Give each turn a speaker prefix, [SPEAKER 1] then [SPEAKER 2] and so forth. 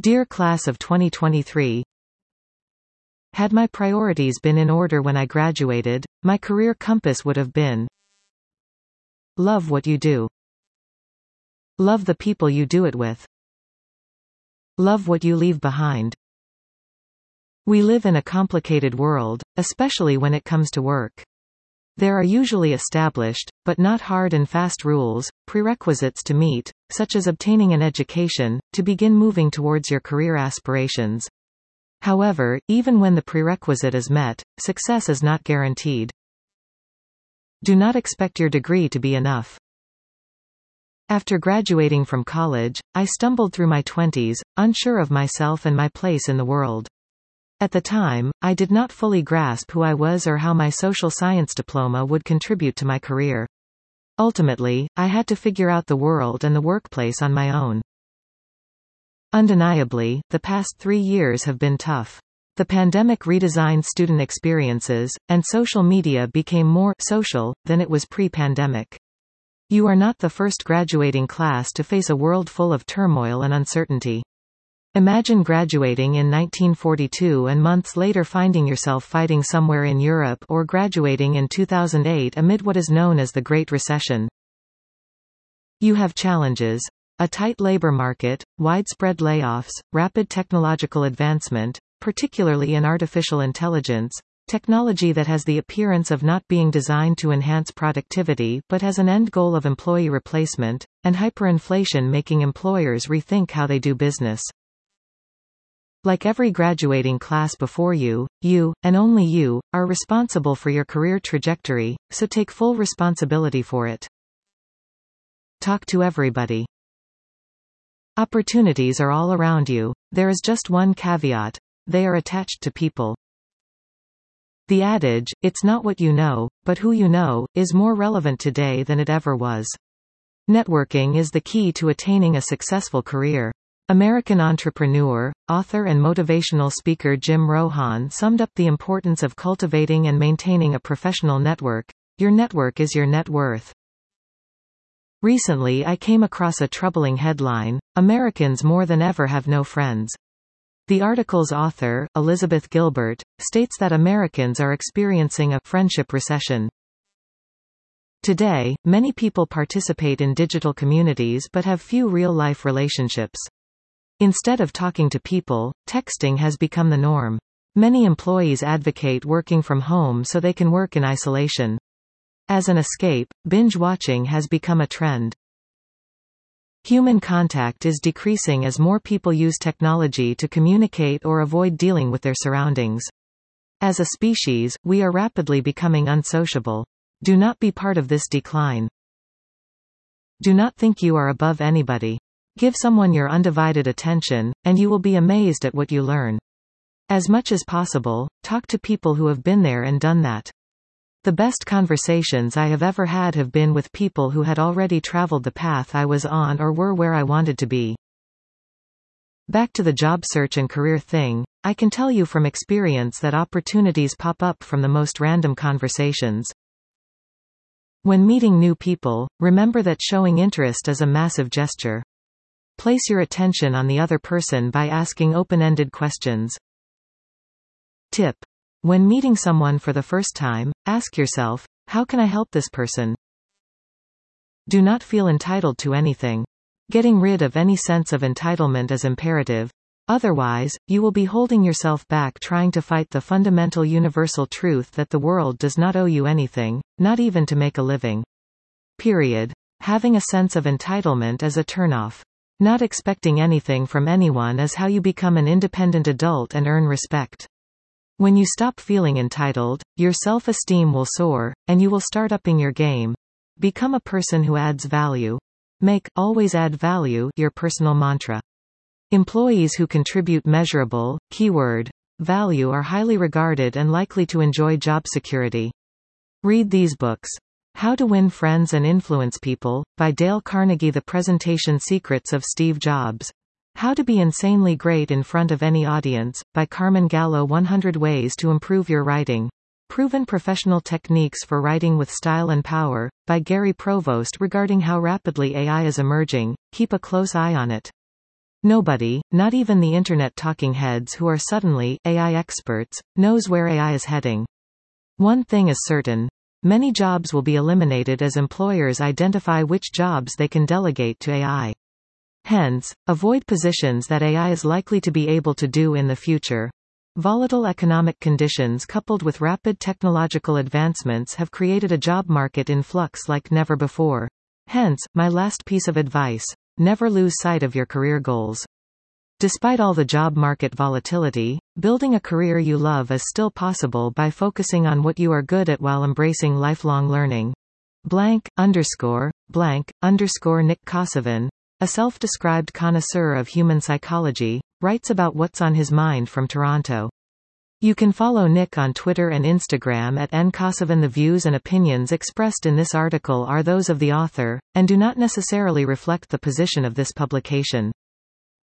[SPEAKER 1] Dear Class of 2023, had my priorities been in order when I graduated, my career compass would have been: love what you do. Love the people you do it with. Love what you leave behind. We live in a complicated world, especially when it comes to work. There are usually established, but not hard and fast rules, prerequisites to meet, such as obtaining an education, to begin moving towards your career aspirations. However, even when the prerequisite is met, success is not guaranteed. Do not expect your degree to be enough. After graduating from college, I stumbled through my 20s, unsure of myself and my place in the world. At the time, I did not fully grasp who I was or how my social science diploma would contribute to my career. Ultimately, I had to figure out the world and the workplace on my own. Undeniably, the past 3 years have been tough. The pandemic redesigned student experiences, and social media became more social than it was pre-pandemic. You are not the first graduating class to face a world full of turmoil and uncertainty. Imagine graduating in 1942 and months later finding yourself fighting somewhere in Europe, or graduating in 2008 amid what is known as the Great Recession. You have challenges: a tight labor market, widespread layoffs, rapid technological advancement, particularly in artificial intelligence, technology that has the appearance of not being designed to enhance productivity but has an end goal of employee replacement, and hyperinflation making employers rethink how they do business. Like every graduating class before you, and only you, are responsible for your career trajectory, so take full responsibility for it. Talk to everybody. Opportunities are all around you. There is just one caveat: they are attached to people. The adage, "It's not what you know, but who you know," is more relevant today than it ever was. Networking is the key to attaining a successful career. American entrepreneur, author and motivational speaker Jim Rohn summed up the importance of cultivating and maintaining a professional network. Your network is your net worth. Recently I came across a troubling headline: Americans more than ever have no friends. The article's author, Elizabeth Gilbert, states that Americans are experiencing a friendship recession. Today, many people participate in digital communities but have few real-life relationships. Instead of talking to people, texting has become the norm. Many employees advocate working from home so they can work in isolation. As an escape, binge-watching has become a trend. Human contact is decreasing as more people use technology to communicate or avoid dealing with their surroundings. As a species, we are rapidly becoming unsociable. Do not be part of this decline. Do not think you are above anybody. Give someone your undivided attention, and you will be amazed at what you learn. As much as possible, talk to people who have been there and done that. The best conversations I have ever had have been with people who had already traveled the path I was on or were where I wanted to be. Back to the job search and career thing, I can tell you from experience that opportunities pop up from the most random conversations. When meeting new people, remember that showing interest is a massive gesture. Place your attention on the other person by asking open-ended questions. Tip: when meeting someone for the first time, ask yourself, how can I help this person? Do not feel entitled to anything. Getting rid of any sense of entitlement is imperative. Otherwise, you will be holding yourself back trying to fight the fundamental universal truth that the world does not owe you anything, not even to make a living. Period. Having a sense of entitlement is a turnoff. Not expecting anything from anyone is how you become an independent adult and earn respect. When you stop feeling entitled, your self-esteem will soar, and you will start upping your game. Become a person who adds value. Make always add value your personal mantra. Employees who contribute measurable, keyword, value are highly regarded and likely to enjoy job security. Read these books. How to Win Friends and Influence People, by Dale Carnegie. The Presentation Secrets of Steve Jobs. How to Be Insanely Great in Front of Any Audience, by Carmen Gallo. 100 Ways to Improve Your Writing. Proven Professional Techniques for Writing with Style and Power, by Gary Provost. Regarding how rapidly AI is emerging, keep a close eye on it. Nobody, not even the internet talking heads who are suddenly AI experts, knows where AI is heading. One thing is certain. Many jobs will be eliminated as employers identify which jobs they can delegate to AI. Hence, avoid positions that AI is likely to be able to do in the future. Volatile economic conditions coupled with rapid technological advancements have created a job market in flux like never before. Hence, my last piece of advice: never lose sight of your career goals. Despite all the job market volatility, building a career you love is still possible by focusing on what you are good at while embracing lifelong learning. Nick Kosovan, a self-described connoisseur of human psychology, writes about what's on his mind from Toronto. You can follow Nick on Twitter and Instagram at @nkosovan. The views and opinions expressed in this article are those of the author, and do not necessarily reflect the position of this publication.